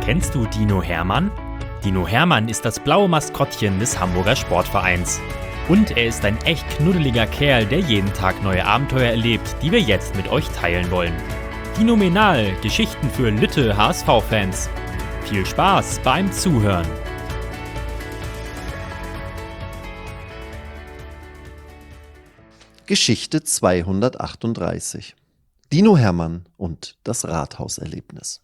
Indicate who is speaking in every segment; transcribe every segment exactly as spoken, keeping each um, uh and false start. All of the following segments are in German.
Speaker 1: Kennst du Dino Hermann? Dino Hermann ist das blaue Maskottchen des Hamburger Sportvereins. Und er ist ein echt knuddeliger Kerl, der jeden Tag neue Abenteuer erlebt, die wir jetzt mit euch teilen wollen. Dinomenal, Geschichten für Lütte H S V-Fans. Viel Spaß beim Zuhören.
Speaker 2: Geschichte zweihundertachtunddreißig. Dino Hermann und das Rathauserlebnis.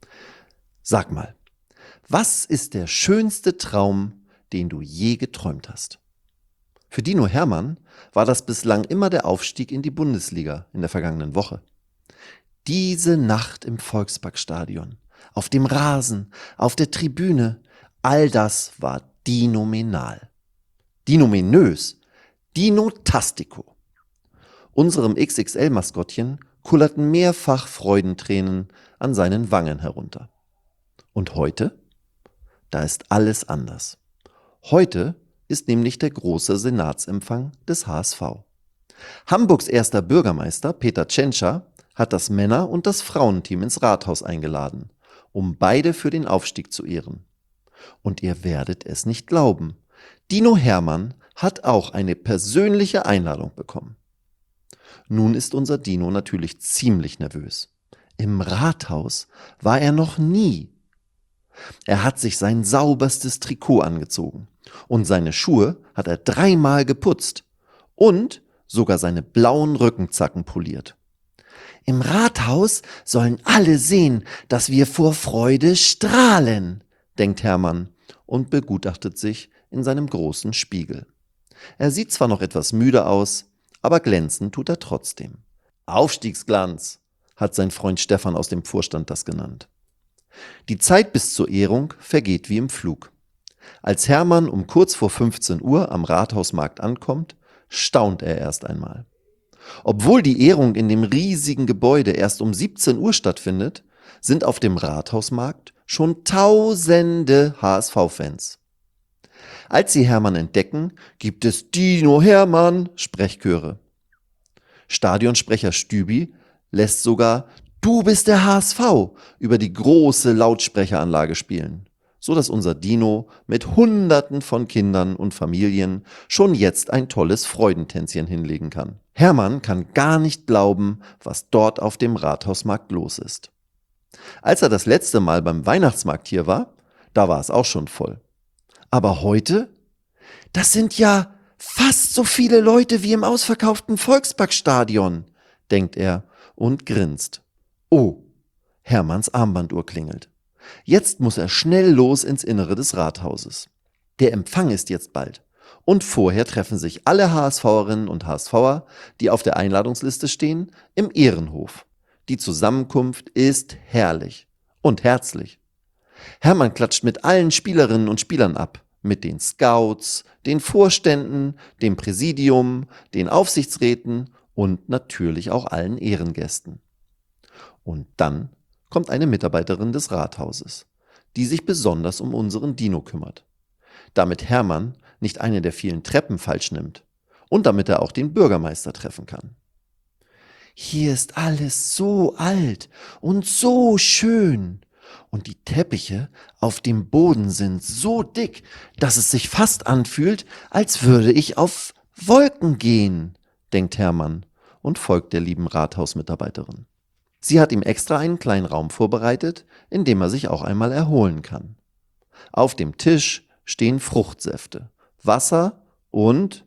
Speaker 2: Sag mal, was ist der schönste Traum, den du je geträumt hast? Für Dino Hermann war das bislang immer der Aufstieg in die Bundesliga in der vergangenen Woche. Diese Nacht im Volksparkstadion, auf dem Rasen, auf der Tribüne, all das war dinomenal. Dinomenös, Dinotastico. Unserem X X L-Maskottchen kullerten mehrfach Freudentränen an seinen Wangen herunter. Und heute? Da ist alles anders. Heute ist nämlich der große Senatsempfang des H S V. Hamburgs erster Bürgermeister, Peter Tschentscher, hat das Männer- und das Frauenteam ins Rathaus eingeladen, um beide für den Aufstieg zu ehren. Und ihr werdet es nicht glauben, Dino Hermann hat auch eine persönliche Einladung bekommen. Nun ist unser Dino natürlich ziemlich nervös. Im Rathaus war er noch nie. Er hat sich sein sauberstes Trikot angezogen und seine Schuhe hat er dreimal geputzt und sogar seine blauen Rückenzacken poliert. Im Rathaus sollen alle sehen, dass wir vor Freude strahlen, denkt Hermann und begutachtet sich in seinem großen Spiegel. Er sieht zwar noch etwas müde aus, aber glänzen tut er trotzdem. Aufstiegsglanz, hat sein Freund Stefan aus dem Vorstand das genannt. Die Zeit bis zur Ehrung vergeht wie im Flug. Als Hermann um kurz vor fünfzehn Uhr am Rathausmarkt ankommt, staunt er erst einmal. Obwohl die Ehrung in dem riesigen Gebäude erst um siebzehn Uhr stattfindet, sind auf dem Rathausmarkt schon tausende H S V-Fans. Als sie Hermann entdecken, gibt es Dino Hermann Sprechchöre. Stadionsprecher Stübi lässt sogar "Du bist der H S V" über die große Lautsprecheranlage spielen, so dass unser Dino mit Hunderten von Kindern und Familien schon jetzt ein tolles Freudentänzchen hinlegen kann. Hermann kann gar nicht glauben, was dort auf dem Rathausmarkt los ist. Als er das letzte Mal beim Weihnachtsmarkt hier war, da war es auch schon voll. Aber heute? Das sind ja fast so viele Leute wie im ausverkauften Volksparkstadion, denkt er und grinst. Oh, Hermanns Armbanduhr klingelt. Jetzt muss er schnell los ins Innere des Rathauses. Der Empfang ist jetzt bald. Und vorher treffen sich alle HSVerinnen und HSVer, die auf der Einladungsliste stehen, im Ehrenhof. Die Zusammenkunft ist herrlich und herzlich. Hermann klatscht mit allen Spielerinnen und Spielern ab. Mit den Scouts, den Vorständen, dem Präsidium, den Aufsichtsräten und natürlich auch allen Ehrengästen. Und dann kommt eine Mitarbeiterin des Rathauses, die sich besonders um unseren Dino kümmert. Damit Hermann nicht eine der vielen Treppen falsch nimmt und damit er auch den Bürgermeister treffen kann. Hier ist alles so alt und so schön. Und die Teppiche auf dem Boden sind so dick, dass es sich fast anfühlt, als würde ich auf Wolken gehen, denkt Hermann und folgt der lieben Rathausmitarbeiterin. Sie hat ihm extra einen kleinen Raum vorbereitet, in dem er sich auch einmal erholen kann. Auf dem Tisch stehen Fruchtsäfte, Wasser und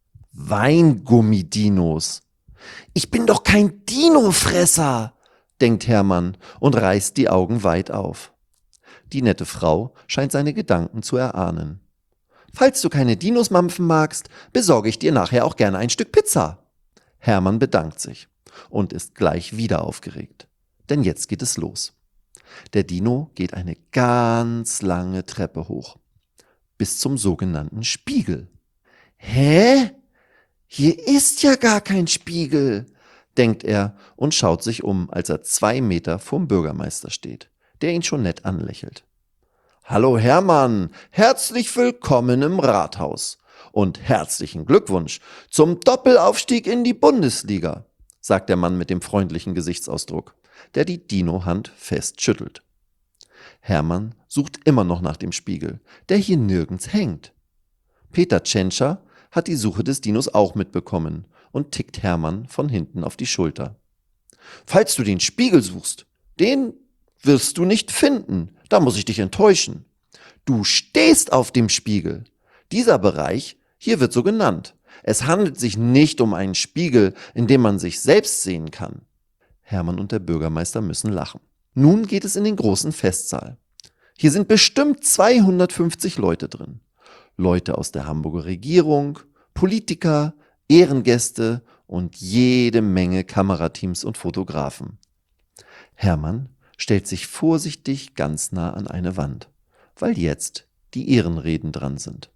Speaker 2: Weingummidinos. Ich bin doch kein Dinofresser, denkt Hermann und reißt die Augen weit auf. Die nette Frau scheint seine Gedanken zu erahnen. Falls du keine Dinos mampfen magst, besorge ich dir nachher auch gerne ein Stück Pizza. Hermann bedankt sich und ist gleich wieder aufgeregt, denn jetzt geht es los. Der Dino geht eine ganz lange Treppe hoch, bis zum sogenannten Spiegel. Hä? Hier ist ja gar kein Spiegel, denkt er und schaut sich um, als er zwei Meter vom Bürgermeister steht, der ihn schon nett anlächelt. Hallo Hermann, herzlich willkommen im Rathaus und herzlichen Glückwunsch zum Doppelaufstieg in die Bundesliga, sagt der Mann mit dem freundlichen Gesichtsausdruck, der die Dino-Hand fest schüttelt. Hermann sucht immer noch nach dem Spiegel, der hier nirgends hängt. Peter Tschentscher hat die Suche des Dinos auch mitbekommen und tickt Hermann von hinten auf die Schulter. »Falls du den Spiegel suchst, den wirst du nicht finden, da muss ich dich enttäuschen. Du stehst auf dem Spiegel. Dieser Bereich hier wird so genannt. Es handelt sich nicht um einen Spiegel, in dem man sich selbst sehen kann.« Hermann und der Bürgermeister müssen lachen. Nun geht es in den großen Festsaal. Hier sind bestimmt zweihundertfünfzig Leute drin. Leute aus der Hamburger Regierung, Politiker, Ehrengäste und jede Menge Kamerateams und Fotografen. Hermann stellt sich vorsichtig ganz nah an eine Wand, weil jetzt die Ehrenreden dran sind.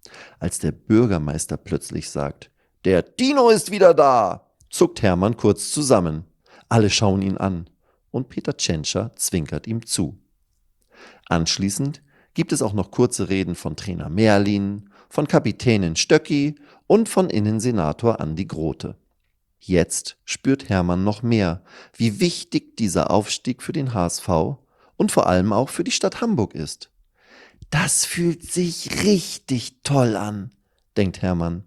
Speaker 2: Als der Bürgermeister plötzlich sagt, »Der Dino ist wieder da«, zuckt Hermann kurz zusammen. Alle schauen ihn an und Peter Tschentscher zwinkert ihm zu. Anschließend gibt es auch noch kurze Reden von Trainer Merlin, von Kapitänin Stöcki und von Innensenator Andi Grote. Jetzt spürt Hermann noch mehr, wie wichtig dieser Aufstieg für den H S V und vor allem auch für die Stadt Hamburg ist. »Das fühlt sich richtig toll an«, denkt Hermann.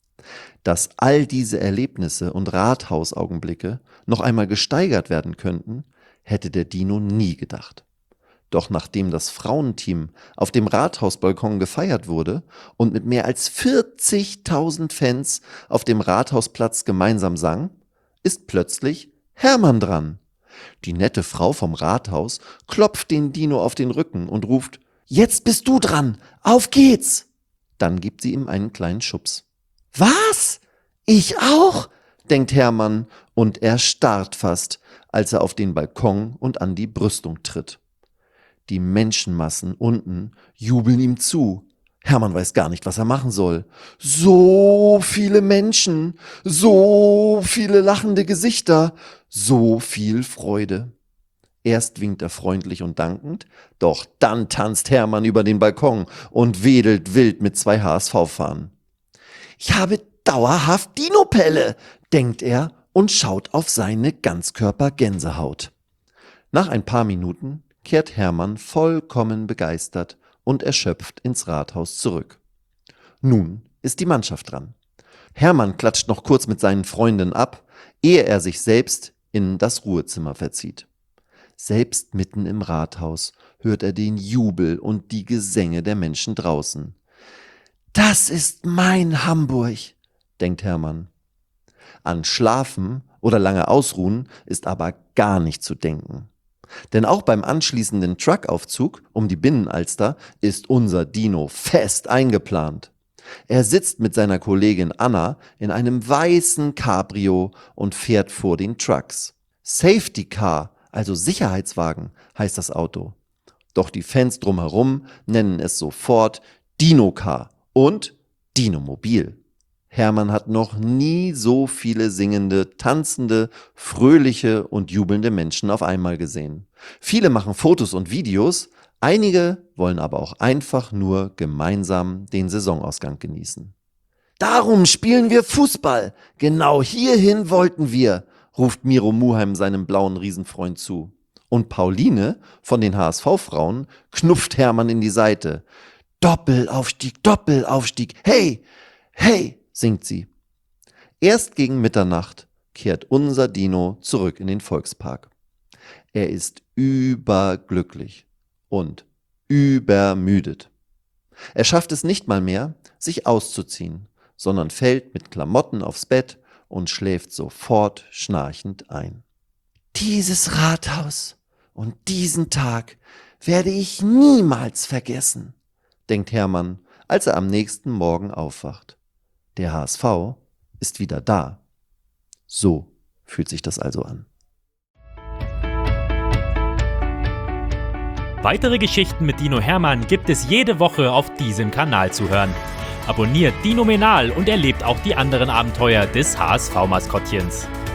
Speaker 2: Dass all diese Erlebnisse und Rathausaugenblicke noch einmal gesteigert werden könnten, hätte der Dino nie gedacht. Doch nachdem das Frauenteam auf dem Rathausbalkon gefeiert wurde und mit mehr als vierzigtausend Fans auf dem Rathausplatz gemeinsam sang, ist plötzlich Hermann dran. Die nette Frau vom Rathaus klopft den Dino auf den Rücken und ruft, »Jetzt bist du dran, auf geht's!« Dann gibt sie ihm einen kleinen Schubs. »Was? Ich auch?«, denkt Hermann und er starrt fast, als er auf den Balkon und an die Brüstung tritt. Die Menschenmassen unten jubeln ihm zu. Hermann weiß gar nicht, was er machen soll. So viele Menschen, so viele lachende Gesichter, so viel Freude. Erst winkt er freundlich und dankend, doch dann tanzt Hermann über den Balkon und wedelt wild mit zwei H S V-Fahnen. »Ich habe dauerhaft Dinopelle«, denkt er und schaut auf seine Ganzkörper-Gänsehaut. Nach ein paar Minuten kehrt Hermann vollkommen begeistert und erschöpft ins Rathaus zurück. Nun ist die Mannschaft dran. Hermann klatscht noch kurz mit seinen Freunden ab, ehe er sich selbst in das Ruhezimmer verzieht. Selbst mitten im Rathaus hört er den Jubel und die Gesänge der Menschen draußen. »Das ist mein Hamburg«, denkt Hermann. An Schlafen oder lange Ausruhen ist aber gar nicht zu denken. Denn auch beim anschließenden Truckaufzug um die Binnenalster ist unser Dino fest eingeplant. Er sitzt mit seiner Kollegin Anna in einem weißen Cabrio und fährt vor den Trucks. Safety Car, also Sicherheitswagen, heißt das Auto. Doch die Fans drumherum nennen es sofort Dino Car und Dinomobil. Hermann hat noch nie so viele singende, tanzende, fröhliche und jubelnde Menschen auf einmal gesehen. Viele machen Fotos und Videos, einige wollen aber auch einfach nur gemeinsam den Saisonausgang genießen. »Darum spielen wir Fußball, genau hierhin wollten wir«, ruft Miro Muheim seinem blauen Riesenfreund zu. Und Pauline von den H S V-Frauen knufft Hermann in die Seite. »Doppelaufstieg, Doppelaufstieg, hey, hey«, singt sie. Erst gegen Mitternacht kehrt unser Dino zurück in den Volkspark. Er ist überglücklich und übermüdet. Er schafft es nicht mal mehr, sich auszuziehen, sondern fällt mit Klamotten aufs Bett und schläft sofort schnarchend ein. »Dieses Rathaus und diesen Tag werde ich niemals vergessen«, denkt Hermann, als er am nächsten Morgen aufwacht. Der H S V ist wieder da. So fühlt sich das also an.
Speaker 1: Weitere Geschichten mit Dino Hermann gibt es jede Woche auf diesem Kanal zu hören. Abonniert Dinomenal und erlebt auch die anderen Abenteuer des H S V-Maskottchens.